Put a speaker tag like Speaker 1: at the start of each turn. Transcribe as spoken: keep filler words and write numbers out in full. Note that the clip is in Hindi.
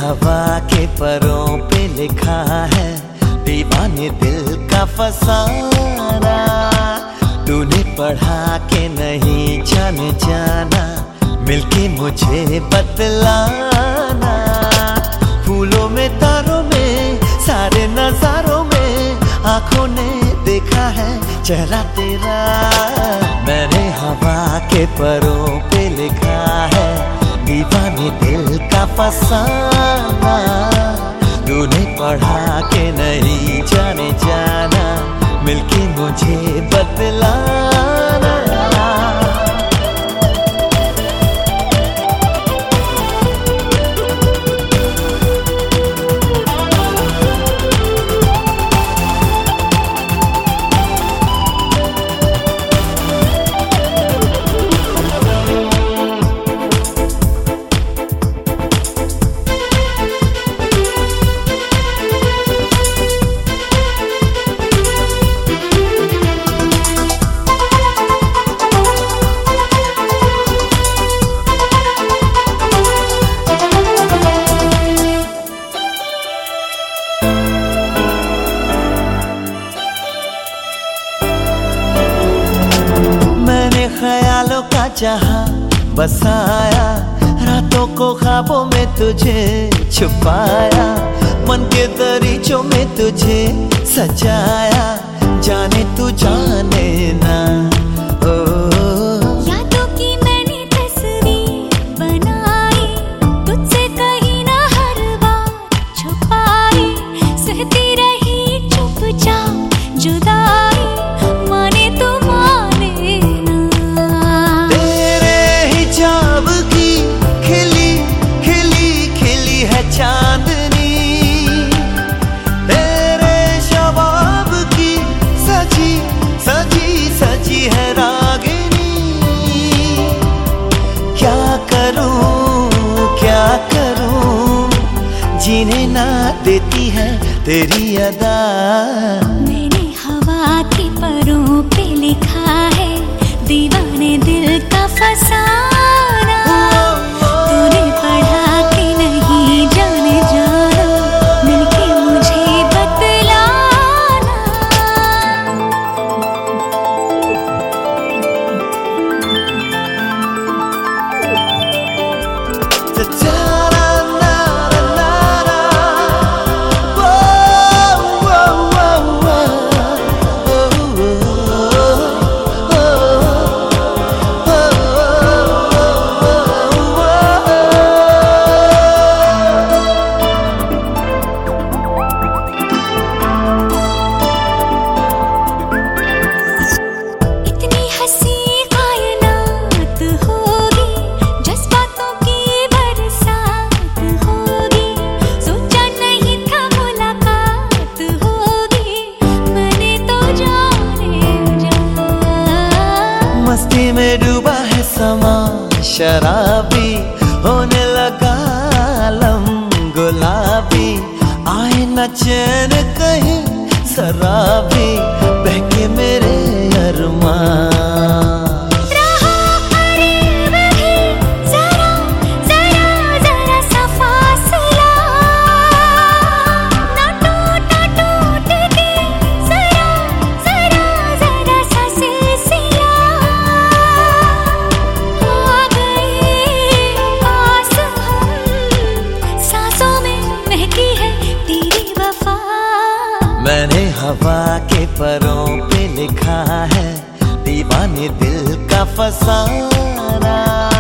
Speaker 1: हवा के परों पे लिखा है दीवाने दिल का फसाना। तूने पढ़ा के नहीं जाने जाना, मिलके मुझे बतलाना। फूलों में तारों में सारे नजारों में आंखों ने देखा है चेहरा तेरा। मैंने हवा के परों पे लिखा है दीवाने दिल का फसाना। तूने पढ़ा के नहीं जाने जाना, मिलके मुझे बतलाना। ख्यालों का जहां बसाया, रातों को ख्वाबों में तुझे छुपाया। मन के दरीचों में तुझे सजाया, जाने तू जाने ना। ओ
Speaker 2: यादों की मैंने तस्वीर बनाई, तुझसे कहीं ना हर बार छुपाई। सहती रही चुपचाप जुदाई, माने तो माने ना।
Speaker 1: चांदनी तेरे शबाब की सजी सजी सजी है रागिनी। क्या करूं क्या करूं, जीने ना देती है तेरी अदा।
Speaker 2: मैंने हवा के परों पे लिखा है दीवाने दिल का फसाना। तूने पढ़ा के नहीं जाने जाना, मिलके मुझे बतलाना।
Speaker 1: मस्ती में डूबा है समा शराबी, होने लगा आलम गुलाबी। आए न चैन कहीं शराबी, बहके मेरे अरमान। मैंने हवा के परों पे लिखा है दीवाने दिल का फसाना।